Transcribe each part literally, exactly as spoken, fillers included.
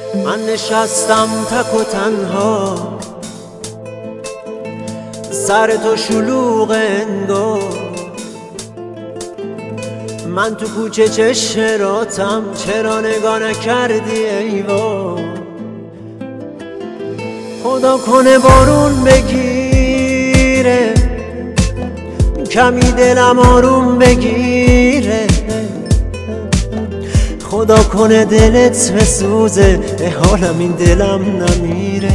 من نشستم تک و تنها، سر تو شلوغ انگار، من تو کوچه چشراتم، چرا نگاه نکردی ایوان؟ خدا کنه بارون بگیره، کمی دلم آروم بگیره، خدا کنه دلت بسوزه، حالم این دلم نمیره.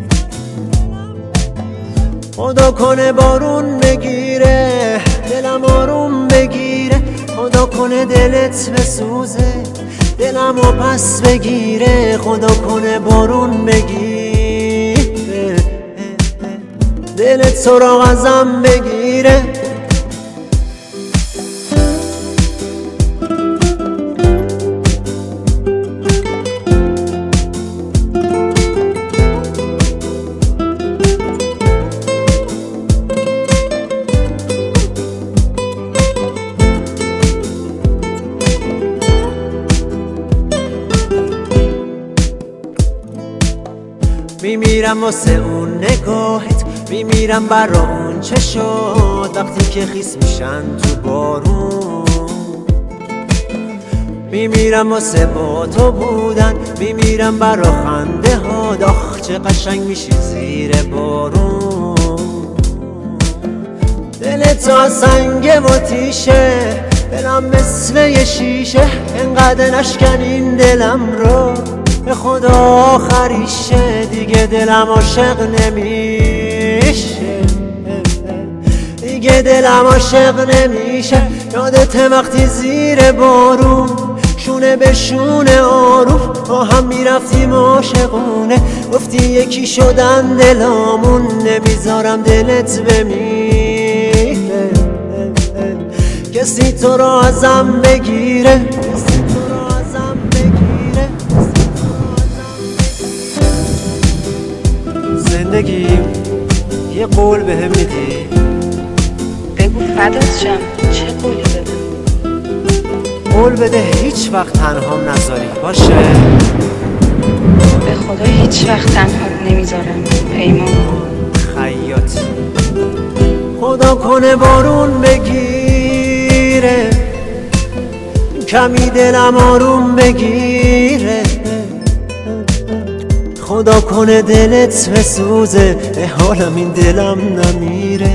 خدا کنه بارون بگیره، دلم آروم بگیره، خدا کنه دلت بسوزه، دلم و پس بگیره، خدا کنه بارون بگیره، دلت سراغ ازم بگیره. میمیرم واسه اون نگاهت، میمیرم برا اون چشات وقتی که خیس میشن تو بارون، میمیرم واسه با تو بودن، میمیرم برا خنده ها، آخ چه قشنگ میشی زیر بارون. دلت تا سنگ و تیشه، دلم مثل یه شیشه، انقدر نشکن این دلم رو، به خدا آخریشه، دیگه دلم عاشق نمیشه، دیگه دلم عاشق نمیشه. یادت وقتی زیر بارون، شونه به شونه آروم، با هم میرفتیم عاشقونه، گفتی یکی شدن دلامون، نمیذارم دلت بمیره، کسی تو رو ازم بگیره. زندگی یه قول بهم میدی؟ بگو فدات شم، چه قولی بدم؟ قول بده هیچ وقت تنهام نذاری، باشه؟ به خدا هیچ وقت تنهام نمیذارم پیمان. خیاط. خدا کنه بارون بگیره، کمی دلم آروم بگیره، خدا کنه دلت بسوزه، حالم این دلم نمیره.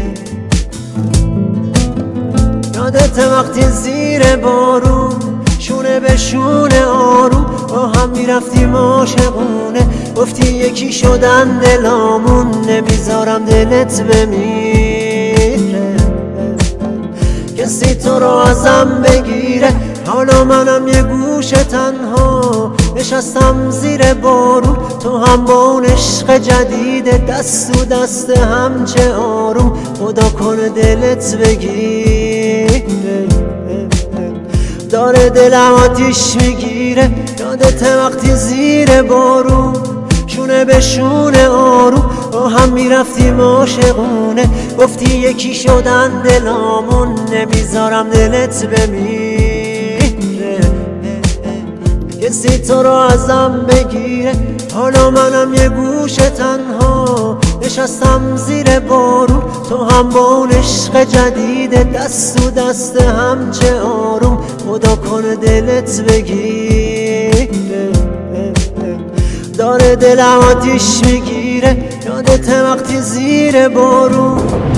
یادت وقتی زیر بارون، شونه به شونه آروم، با هم میرفتیم عاشقونه، گفتی یکی شدن دلامون، نمیذارم دلت بمیره، کسی تو رو ازم بگیره. حالا منم یه گوشه تنها، نشستم زیر بارون، تو هم با اون عشق جدید، دست تو دست هم چه آروم، خدا کنه دلت بگیره، داره دلم آتیش میگیره. یادت وقتی زیر بارون، شونه به شونه آروم، با هم میرفتیم عاشقونه، گفتی یکی شدن دلامون، نمیذارم دلت بمیره، کسی تو رو ازم بگیره. حالا منم یه گوشه تنها، نشستم زیر بارون، تو هم با اون عشق جدید، دست تو دست هم چه آروم، خدا کنه دلت بگیره، داره دلم آتیش میگیره. یادت وقتی زیر بارون